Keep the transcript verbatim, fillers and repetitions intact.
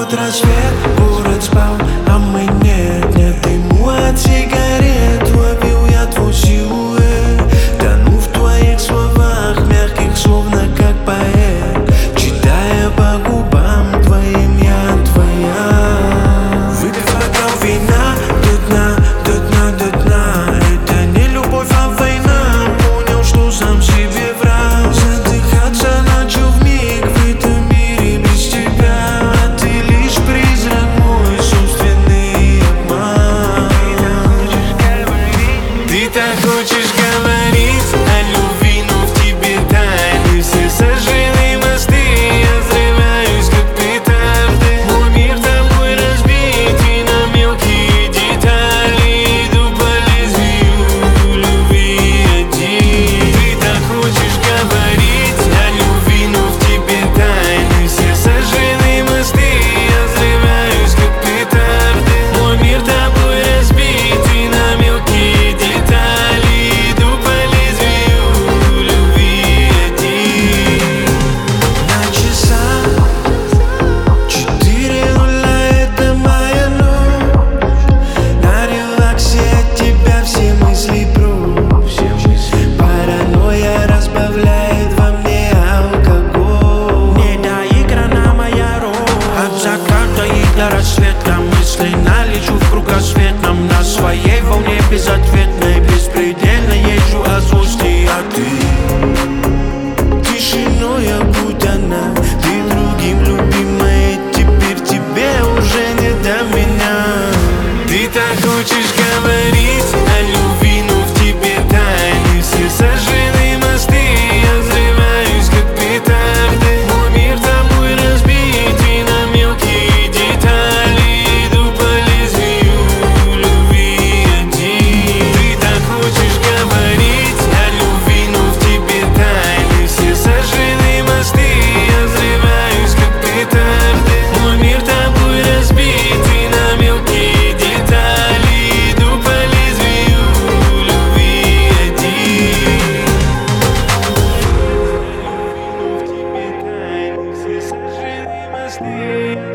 Вот рассвет, город спал, а мы нет. Нет дыму от сигарет, ловил я твой силуэт. Тону в твоих словах, мягких, словно как поэт. Читая по губам твоим, я твоя. Выпив бокал вина до дна, до дна, до дна. Это не любовь, а война. Понял, что сам себе врал. Задыхаться начал вмиг в этом мире без тебя. А ты лишь призрак, мой собственный обман. Ты так хочешь говорить о любви, но в тебе тайны. Все сожжены мосты, я взрываюсь как петарды. Мой мир тобой разбит и на мелкие детали. Иду по лезвию любви один. Ты так хочешь говорить о любви, но в тебе тайны. Все сожжены мосты, я взрываюсь как петарды. Мой мир тобой разбит и на мелкие детали. Иду по лезвию любви один. На часах четыре нуля, это моя ночь. На релаксе от тебя все мысли прочь. Паранойя разбавляет во мне алкоголь. Недоиграна моя роль. От заката и до рассвета мысленно лечу в кругосветном. На своей волне безответной, беспредельно езжу от злости. А ты тишиной окутана. Ты другим любимая, теперь тебе уже не до меня. Ты так хочешь говорить о любви, но в тебе тайны. Все сожжены мосты, я взрываюсь как петарды. Мой мир тобой разбит и на мелкие детали. Иду по лезвию любви один. Ты так хочешь говорить о любви, но в тебе тайны. Все сожжены мосты, я взрываюсь как петарды. Мой мир тобой разбит и на мелкие детали. Иду по лезвию любви один. В тебе тайны, все сожжены мосты.